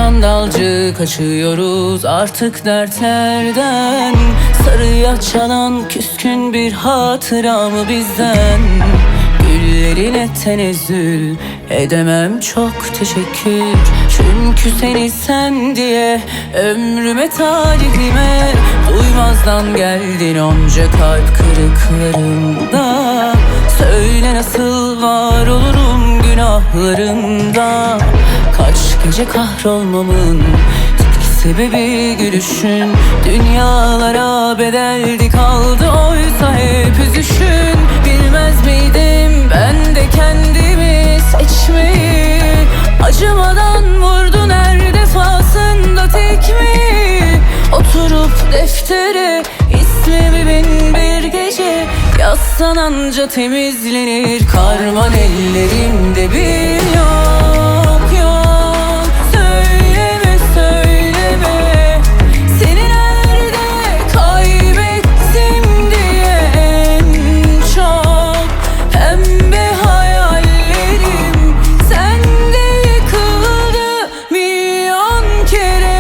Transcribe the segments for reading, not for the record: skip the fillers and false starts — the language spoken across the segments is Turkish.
Sandalcı kaçıyoruz artık dertlerden. Sarıya çalan küskün bir hatıra mı bizden? Güllerine tenezzül edemem, çok teşekkür. Çünkü seni sen diye ömrüme talihime duymazdan geldin onca kalp kırıklarımda. Söyle nasıl var olurum günahlarımda? Kaç gece kahrolmamın tek sebebi gülüşün. Dünyalara bedeldi kaldı oysa hep üzüşün. Bilmez miydim ben de kendimi seçmeyi? Acımadan vurdun her defasında tekmeyi. Oturup deftere ismimi bin bir gece yazsan anca temizlenir. Karman ellerimde bir yok yok. Söyleme söyleme, seni nerede kaybettim diye en çok. Pembe hayallerim sende yıkıldı milyon kere.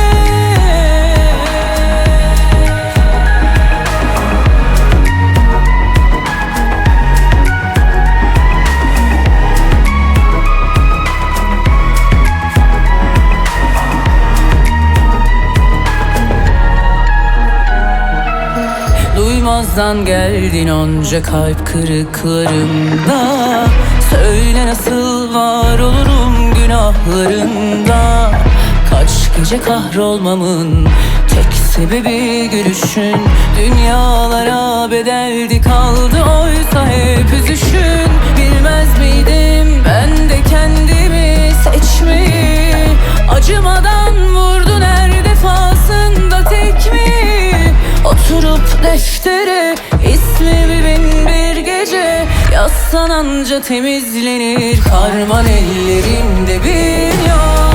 Duymazdan geldin onca kalp kırıklarımda. Söyle nasıl var olurum günahlarında? Kaç gece kahrolmamın tek sebebi gülüşün. Dünyalara bedeldi kaldı oysa hep üzüşün. Bilmez miydim ben de kendimi seçmeyi? Acımadan vurdun her defasında tekmeyi. Oturup deftere ismimi bin bir gece yazsan anca temizlenir. Karman ellerimde bir yok.